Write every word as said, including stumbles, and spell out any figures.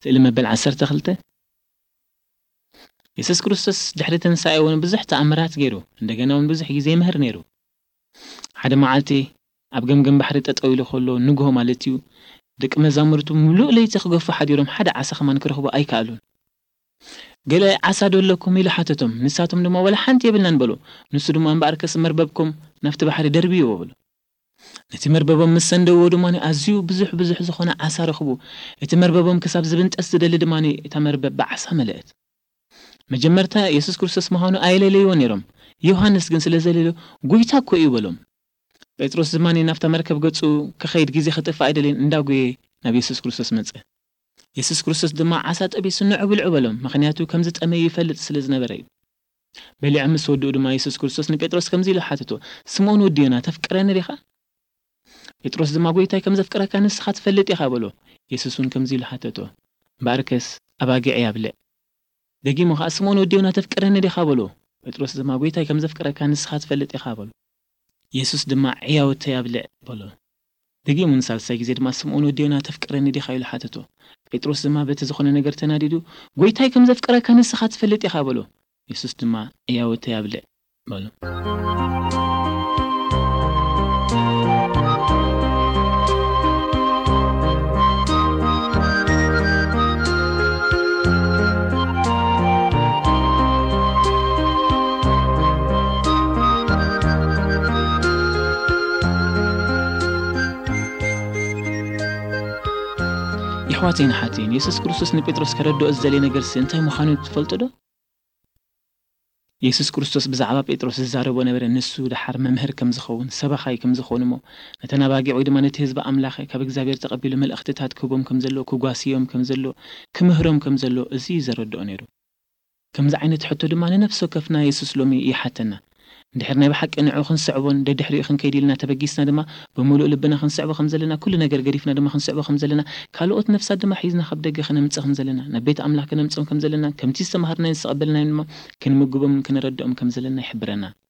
ስእሊ መበል عشرة خلته ኢየሱስ ክርስቶስ ድሕሪ ትንሳኤውን ብዙሕ ተኣምራት ገይሩ እንደገና እውን ብዙሕ ግዜ ይምህር ነይሩ ሓደ መዓልቲ ኣብ ገምገም ባሕሪ ጠጠው ኢሉ ከሎ ንግሆ ማለት እዩ ደቂ መዛሙርቱ ሙሉእ ለይቲ ክገፉ ሓዲሮም ሓደ ዓሳ ከማን ክረኽቡ ኣይከኣሉን ገለ ዓሳ ደለኩም ኢሉ ሓተቶም ንሳቶም ድማ ወላ ሓንቲ የብልናን በሉ ንሱ ድማ እምበኣርከስ መርበብኩም ናፍቲ ባሕሪ ደርቢዩ በሉ ነቲ መርበቦም ምስ ሰንደዎ ድማኒ ኣዝዩ ብዙሕ ብዙሕ ዝኾነ ዓሳ ረኽቡ እቲ መርበቦም ክሳብ ዝብንጠስ ዝደሊ ድማኒ እታ መርበብ ብዓሳ መለአት መጀመርታ ኢየሱስ ክርስቶስ ምዃኑ ኣይለለይዎ ነይሮም ዮሐንስ ግን ስለዘለለ ጎይታ እኮ እዩ በሎም ጴጥሮስ ዝማኒ ናፍታ መርከብ ገጹ ከኸይድ ግዜ ክጥፋ አይደልን እንዳጎየ ናብ ኢየሱስ ክርስቶስ መጸ ኢየሱስ ክርስቶስ ድማ ዓሳ ጠቢሱ ንዕብልዑ በሎም ምክንያቱ ከምዚ ጠመይ ይፈልጥ ስለ ዝነበረ እዩ በሊዕ ምስ ወድኡ ድማ ኢየሱስ ክርስቶስ ንጴጥሮስ ከምዚ ኢሉ ሓተቶ ስምዖን ወዲዮና ተፍቅረኒ ዲኻ ጴጥሮስ ድማ ጎይታይ ከም ዘፍቅረካ ንስኻ ትፈልጥ ኢኻ በሎ ኢየሱስን ከምዚ ኢሉ ሓተቶ ባርከስ ኣባጊዕ ያብልዕ ደጊሞ ኸ ስምዖን ወዲዮና ተፍቅረኒ ዲኻ በሎ ጴጥሮስ ድማ ጎይታይ ከም ዘፍቅረካ ንስኻ ትፈልጥ ኢኻ በሎ ኢየሱስ ድማ ዕያውተ ያብልዕ በሎ ደጊሞ ንሳልሳይ ግዜ ድማ ስምዖን ወዲዮና ተፍቅረኒ ዲኻ ኢሉ ሓተቶ ጴጥሮስ ድማ በቲ ዝኾነ ነገር ተናዲዱ ጎይታይ ከም ዘፍቅረካ ንስኻ ትፈልጥ ኢኻ በሎ ኢየሱስ ድማ ዕያውተ ያብልዕ በሎ يحواتين حاتين يسوس كريستوس نبيتروس كردو أزدلي نجرس أنتي مخانو تفلتدو يسوس كريستوس بزعبا بيتروس الزاربو نبر النسو دحر ممهر كم زخون سبخاي كم زخون مو نتنا باقي عيد ما نتهز بأملاخي كبكزابير تقبلوا مل اختتات كوبهم كم زلو كوغاسيوم كم زلو كمهرم كم زلو أزي زردو أنيرو كم زعينة حتو دماني نفسه كفنا يسوس لومي يحتنا دحرنا بحق انعو خنسعبون د دحري خن كيديلنا تبغيسنا دما بملؤ لبنا خنسعبو خمزلنا كل نجر غريفنا دما خنسعبو خمزلنا كالوت نفسات دما حيزنا خبدغ خنمص خمزلنا نبيت املاك نمصم خمزلنا كمتي استمهرنا يسقبلنا دما كنمغبم كنردهم خمزلنا يحبرنا